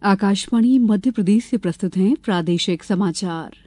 आकाशवाणी मध्य प्रदेश से प्रस्तुत हैं प्रादेशिक समाचार।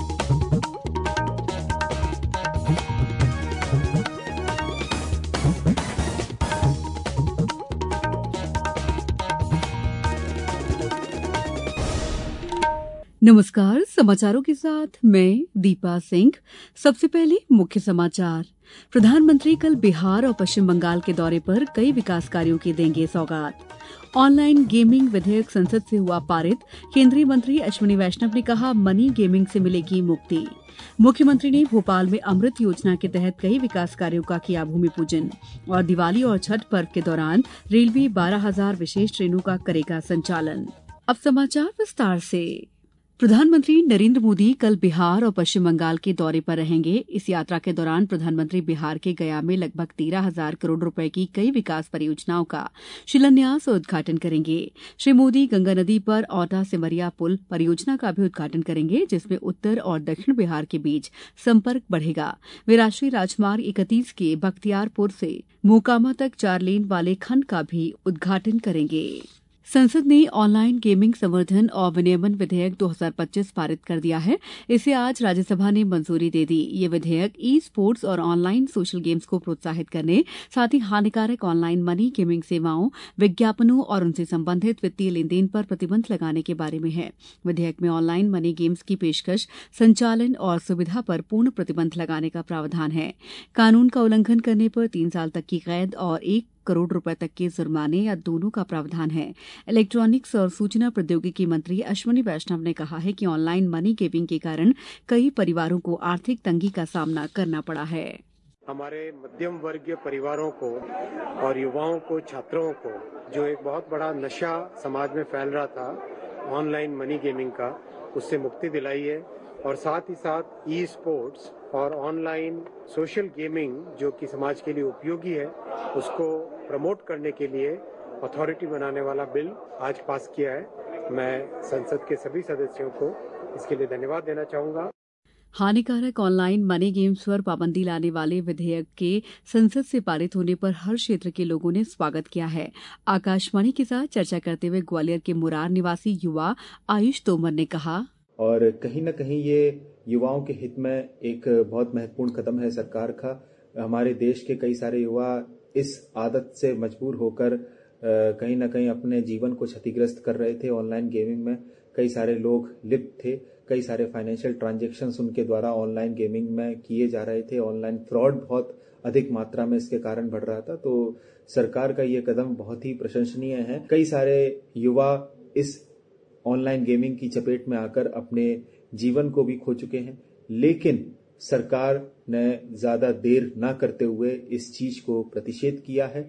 नमस्कार, समाचारों के साथ मैं दीपा सिंह। सबसे पहले मुख्य समाचार। प्रधानमंत्री कल बिहार और पश्चिम बंगाल के दौरे पर कई विकास कार्यों की देंगे सौगात। ऑनलाइन गेमिंग विधेयक संसद से हुआ पारित। केंद्रीय मंत्री अश्विनी वैष्णव ने कहा, मनी गेमिंग से मिलेगी मुक्ति। मुख्यमंत्री ने भोपाल में अमृत योजना के तहत कई विकास कार्यों का किया भूमि पूजन। और दिवाली और छठ पर्व के दौरान रेलवे 12,000 विशेष ट्रेनों का करेगा संचालन। अब समाचार विस्तार से। प्रधानमंत्री नरेंद्र मोदी कल बिहार और पश्चिम बंगाल के दौरे पर रहेंगे। इस यात्रा के दौरान प्रधानमंत्री बिहार के गया में लगभग 13,000 करोड़ रुपए की कई विकास परियोजनाओं का शिलान्यास और उद्घाटन करेंगे। श्री मोदी गंगा नदी पर औटा सिमरिया पुल परियोजना का भी उद्घाटन करेंगे, जिसमें उत्तर और दक्षिण बिहार के बीच संपर्क बढ़ेगा। वे राष्ट्रीय राजमार्ग 31 के बख्तियारपुर से मोकामा तक 4 लेन वाले खंड का भी उद्घाटन करेंगे। संसद ने ऑनलाइन गेमिंग संवर्धन और विनियमन विधेयक 2025 पारित कर दिया है। इसे आज राज्यसभा ने मंजूरी दे दी। ये विधेयक ई स्पोर्ट्स और ऑनलाइन सोशल गेम्स को प्रोत्साहित करने, साथ ही हानिकारक ऑनलाइन मनी गेमिंग सेवाओं, विज्ञापनों और उनसे संबंधित वित्तीय लेनदेन पर प्रतिबंध लगाने के बारे में है। विधेयक में ऑनलाइन मनी गेम्स की पेशकश, संचालन और सुविधा पर पूर्ण प्रतिबंध लगाने का प्रावधान है। कानून का उल्लंघन करने पर 3 साल तक की कैद और 1 करोड़ रुपए तक के जुर्माने या दोनों का प्रावधान है। इलेक्ट्रॉनिक्स और सूचना प्रौद्योगिकी मंत्री अश्विनी वैष्णव ने कहा है कि ऑनलाइन मनी गेमिंग के कारण कई परिवारों को आर्थिक तंगी का सामना करना पड़ा है। हमारे मध्यम वर्गीय परिवारों को और युवाओं को, छात्रों को, जो एक बहुत बड़ा नशा समाज में फैल रहा था ऑनलाइन मनी गेमिंग का, उससे मुक्ति दिलाई है। और साथ ही साथ ई स्पोर्ट्स और ऑनलाइन सोशल गेमिंग जो कि समाज के लिए उपयोगी है, उसको प्रमोट करने के लिए अथॉरिटी बनाने वाला बिल आज पास किया है। मैं संसद के सभी सदस्यों को इसके लिए धन्यवाद देना चाहूंगा। हानिकारक ऑनलाइन मनी गेम्स पर पाबंदी लाने वाले विधेयक के संसद से पारित होने पर हर क्षेत्र के लोगों ने स्वागत किया है। आकाशवाणी के साथ चर्चा करते हुए ग्वालियर के मुरार निवासी युवा आयुष तोमर ने कहा, और कहीं न कहीं ये युवाओं के हित में एक बहुत महत्वपूर्ण कदम है सरकार का। हमारे देश के कई सारे युवा इस आदत से मजबूर होकर कहीं न कहीं अपने जीवन को क्षतिग्रस्त कर रहे थे। ऑनलाइन गेमिंग में कई सारे लोग लिप्त थे, कई सारे फाइनेंशियल ट्रांजैक्शंस उनके द्वारा ऑनलाइन गेमिंग में किए जा रहे थे। ऑनलाइन फ्रॉड बहुत अधिक मात्रा में इसके कारण बढ़ रहा था। तो सरकार का ये कदम बहुत ही प्रशंसनीय है। कई सारे युवा इस ऑनलाइन गेमिंग की चपेट में आकर अपने जीवन को भी खो चुके हैं, लेकिन सरकार ने ज्यादा देर न करते हुए इस चीज को प्रतिषेध किया है।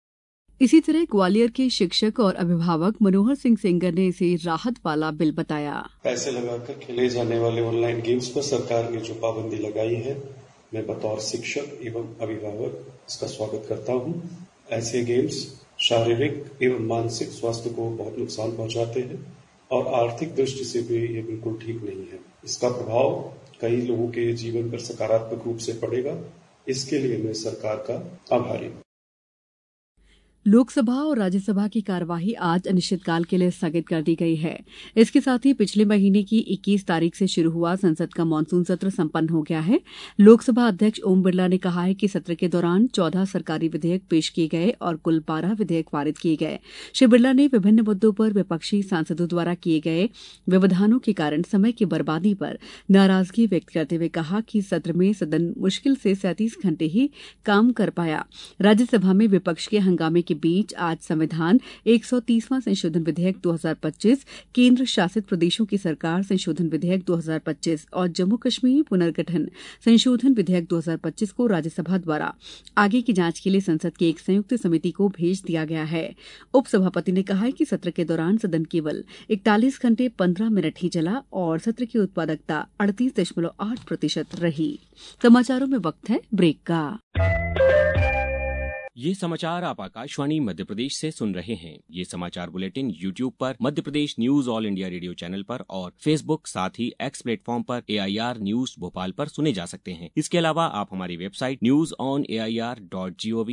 इसी तरह ग्वालियर के शिक्षक और अभिभावक मनोहर सिंह सेंगर ने इसे राहत वाला बिल बताया। पैसे लगाकर खेले जाने वाले ऑनलाइन गेम्स पर सरकार ने जो पाबंदी लगाई है, मैं बतौर शिक्षक एवं अभिभावक इसका स्वागत करता हूँ। ऐसे गेम्स शारीरिक एवं मानसिक स्वास्थ्य को बहुत नुकसान पहुंचाते हैं और आर्थिक दृष्टि से भी ये बिल्कुल ठीक नहीं है। इसका प्रभाव कई लोगों के जीवन पर सकारात्मक रूप से पड़ेगा। इसके लिए मैं सरकार का आभारी हूँ। लोकसभा और राज्यसभा की कार्यवाही आज अनिश्चितकाल के लिए स्थगित कर दी गई है। इसके साथ ही पिछले महीने की 21 तारीख से शुरू हुआ संसद का मानसून सत्र संपन्न हो गया है। लोकसभा अध्यक्ष ओम बिरला ने कहा है कि सत्र के दौरान 14 सरकारी विधेयक पेश किए गए और कुल 12 विधेयक पारित किए गए। श्री बिरला ने विभिन्न मुद्दों पर विपक्षी सांसदों द्वारा किए गए व्यवधानों के कारण समय की बर्बादी पर नाराजगी व्यक्त करते हुए कहा कि सत्र में सदन मुश्किल से 37 घंटे ही काम कर पाया। राज्यसभा में विपक्ष के हंगामे के बीच आज संविधान 130वां संशोधन विधेयक 2025, केंद्र शासित प्रदेशों की सरकार संशोधन विधेयक 2025 और जम्मू कश्मीर पुनर्गठन संशोधन विधेयक 2025 को राज्यसभा द्वारा आगे की जांच के लिए संसद की एक संयुक्त समिति को भेज दिया गया है। उपसभापति ने कहा कि सत्र के दौरान सदन केवल 41 घंटे 15 मिनट ही चला और सत्र की उत्पादकता 38.8% रही। समाचारों में वक्त है ब्रेक का। ये समाचार आप आकाशवाणी मध्य प्रदेश से सुन रहे हैं। ये समाचार बुलेटिन YouTube पर Madhya Pradesh news all India radio channel पर और Facebook साथ ही X प्लेटफॉर्म पर AIR न्यूज भोपाल पर सुने जा सकते हैं। इसके अलावा आप हमारी वेबसाइट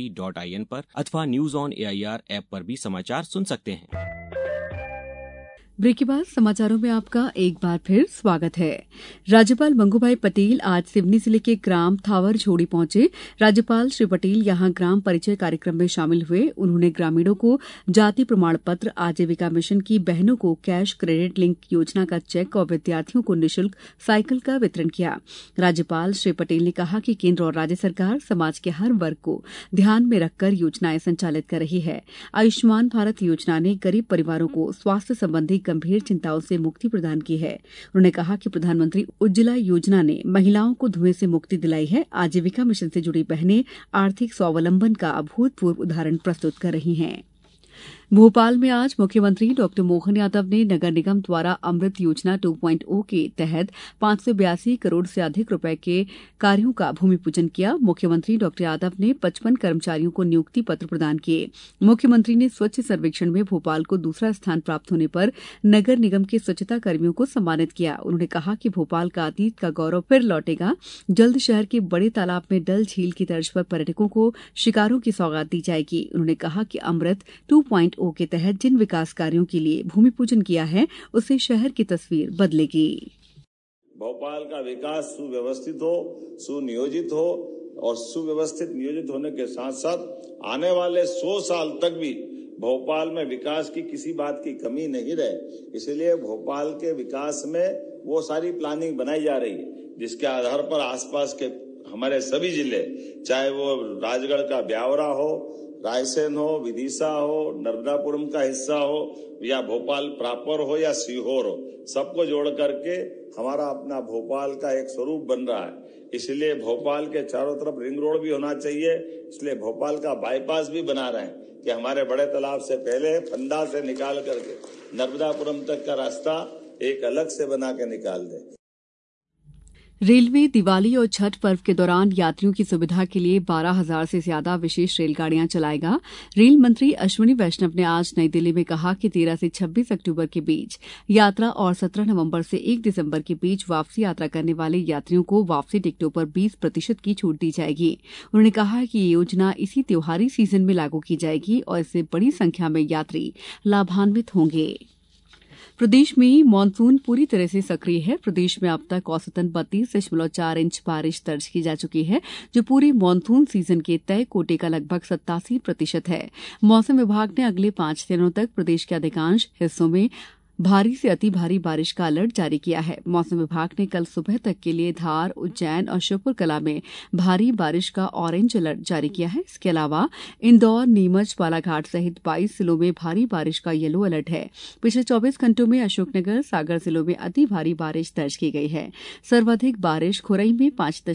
newsonair.gov.in पर अथवा न्यूज ऑन AIR ऐप पर भी समाचार सुन सकते हैं। ब्रेक के बाद समाचारों में आपका एक बार फिर स्वागत है। राज्यपाल मंगूभाई पटेल आज सिवनी जिले के ग्राम थावर झोड़ी पहुंचे। राज्यपाल श्री पटेल यहां ग्राम परिचय कार्यक्रम में शामिल हुए। उन्होंने ग्रामीणों को जाति प्रमाण पत्र, आजीविका मिशन की बहनों को कैश क्रेडिट लिंक योजना का चेक और विद्यार्थियों को निःशुल्क साइकिल का वितरण किया। राज्यपाल श्री पटेल ने कहा कि केंद्र और राज्य सरकार समाज के हर वर्ग को ध्यान में रखकर योजनाएं संचालित कर रही है। आयुष्मान भारत योजना ने गरीब परिवारों को स्वास्थ्य संबंधी गंभीर चिंताओं से मुक्ति प्रदान की है। उन्होंने कहा कि प्रधानमंत्री उज्ज्वला योजना ने महिलाओं को धुएं से मुक्ति दिलाई है। आजीविका मिशन से जुड़ी बहनें आर्थिक स्वावलंबन का अभूतपूर्व उदाहरण प्रस्तुत कर रही हैं। भोपाल में आज मुख्यमंत्री डॉ मोहन यादव ने नगर निगम द्वारा अमृत योजना 2.0 के तहत 582 करोड़ से अधिक रुपए के कार्यों का भूमि पूजन किया। मुख्यमंत्री डॉ यादव ने 55 कर्मचारियों को नियुक्ति पत्र प्रदान किए। मुख्यमंत्री ने स्वच्छ सर्वेक्षण में भोपाल को दूसरा स्थान प्राप्त होने पर नगर निगम के स्वच्छता कर्मियों को सम्मानित किया। उन्होंने कहा कि भोपाल का अतीत का गौरव फिर लौटेगा। जल्द शहर के बड़े तालाब में डल झील की तर्ज पर पर्यटकों को शिकारों की सौगात दी जाएगी। उन्होंने कहा कि अमृत 2.0 के तहत जिन विकास कार्यों के लिए भूमि पूजन किया है उससे शहर की तस्वीर बदलेगी। भोपाल का विकास सुव्यवस्थित हो, सुनियोजित हो और सुव्यवस्थित नियोजित होने के साथ साथ आने वाले 100 साल तक भी भोपाल में विकास की किसी बात की कमी नहीं रहे। इसलिए भोपाल के विकास में वो सारी प्लानिंग बनाई जा रही है जिसके आधार पर आसपास के हमारे सभी जिले, चाहे वो राजगढ़ का ब्यावरा हो, रायसेन हो, विदिशा हो, नर्मदापुरम का हिस्सा हो या भोपाल प्रॉपर हो या सीहोर हो, सबको जोड़ करके हमारा अपना भोपाल का एक स्वरूप बन रहा है। इसलिए भोपाल के चारों तरफ रिंग रोड भी होना चाहिए। इसलिए भोपाल का बाईपास भी बना रहे हैं कि हमारे बड़े तालाब से पहले फंदा से निकाल करके नर्मदापुरम तक का रास्ता एक अलग से बना के निकाल दे। रेलवे दिवाली और छठ पर्व के दौरान यात्रियों की सुविधा के लिए 12,000 से ज्यादा विशेष रेलगाड़ियां चलाएगा। रेल मंत्री अश्विनी वैष्णव ने आज नई दिल्ली में कहा कि 13 से 26 अक्टूबर के बीच यात्रा और 17 नवंबर से 1 दिसंबर के बीच वापसी यात्रा करने वाले यात्रियों को वापसी टिकटों पर 20% की छूट दी जाएगी। उन्होंने कहा कि ये योजना इसी त्योहारी सीजन में लागू की जाएगी और इससे बड़ी संख्या में यात्री लाभान्वित होंगे। प्रदेश में मानसून पूरी तरह से सक्रिय है। प्रदेश में अब तक औसतन 32.4 इंच बारिश दर्ज की जा चुकी है, जो पूरे मानसून सीजन के तय कोटे का लगभग 87% है। मौसम विभाग ने अगले 5 दिनों तक प्रदेश के अधिकांश हिस्सों में भारी से अति भारी बारिश का अलर्ट जारी किया है। मौसम विभाग ने कल सुबह तक के लिए धार, उज्जैन और श्योपुर कला में भारी बारिश का ऑरेंज अलर्ट जारी किया है। इसके अलावा इंदौर, नीमच, बालाघाट सहित 22 जिलों में भारी बारिश का येलो अलर्ट है। पिछले 24 घंटों में अशोकनगर, सागर जिलों में अति भारी बारिश दर्ज की गई है। सर्वाधिक बारिश खुरई में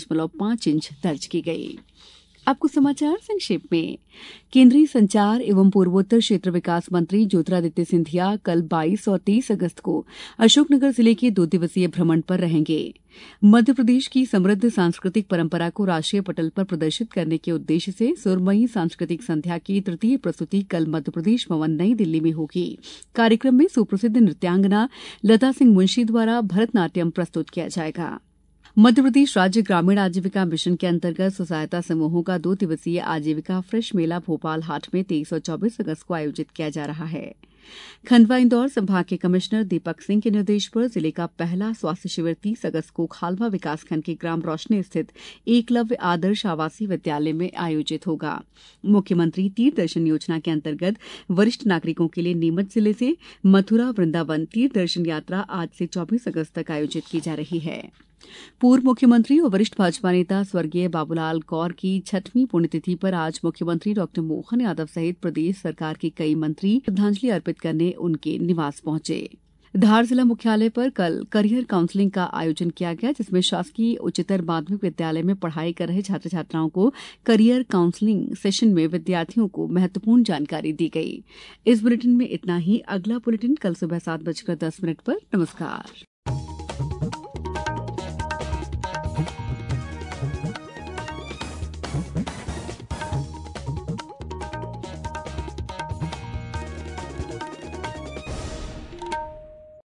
5.5 इंच दर्ज की गई। अब कुछ समाचार संक्षेप में। केंद्रीय संचार एवं पूर्वोत्तर क्षेत्र विकास मंत्री ज्योतिरादित्य सिंधिया कल 22 और 23 अगस्त को अशोकनगर जिले के 2 दिवसीय भ्रमण पर रहेंगे। मध्य प्रदेश की समृद्ध सांस्कृतिक परंपरा को राष्ट्रीय पटल पर प्रदर्शित करने के उद्देश्य से सुरमई सांस्कृतिक संध्या की तृतीय प्रस्तुति कल मध्यप्रदेश भवन नई दिल्ली में होगी। कार्यक्रम में सुप्रसिद्ध नृत्यांगना लता सिंह मुंशी द्वारा भरतनाट्यम प्रस्तुत किया जाएगा। मध्यप्रदेश राज्य ग्रामीण आजीविका मिशन के अंतर्गत स्वसहायता समूहों का 2 दिवसीय आजीविका फ्रेश मेला भोपाल हाट में 23 और 24 अगस्त को आयोजित किया जा रहा है। खंडवा इंदौर संभाग के कमिश्नर दीपक सिंह के निर्देश पर जिले का पहला स्वास्थ्य शिविर 30 अगस्त को खालवा विकासखंड के ग्राम रोशनी स्थित एकलव्य आदर्श आवासीय विद्यालय में आयोजित होगा। मुख्यमंत्री तीर्थ दर्शन योजना के अंतर्गत वरिष्ठ नागरिकों के लिए नीमच जिले से मथुरा वृंदावन तीर्थ दर्शन यात्रा आज से 24 अगस्त तक आयोजित की जा रही है। पूर्व मुख्यमंत्री और वरिष्ठ भाजपा नेता स्वर्गीय बाबूलाल गौर की 6वीं पुण्यतिथि पर आज मुख्यमंत्री डॉ मोहन यादव सहित प्रदेश सरकार के कई मंत्री श्रद्धांजलि अर्पित करने उनके निवास पहुंचे। धार जिला मुख्यालय पर कल करियर काउंसलिंग का आयोजन किया गया, जिसमें शासकीय उच्चतर माध्यमिक विद्यालय में पढ़ाई कर रहे छात्र छात्राओं को करियर काउंसलिंग सेशन में विद्यार्थियों को महत्वपूर्ण जानकारी दी गई। इस बुलेटिन में इतना ही। अगला बुलेटिन कल सुबह 7:10 पर। नमस्कार।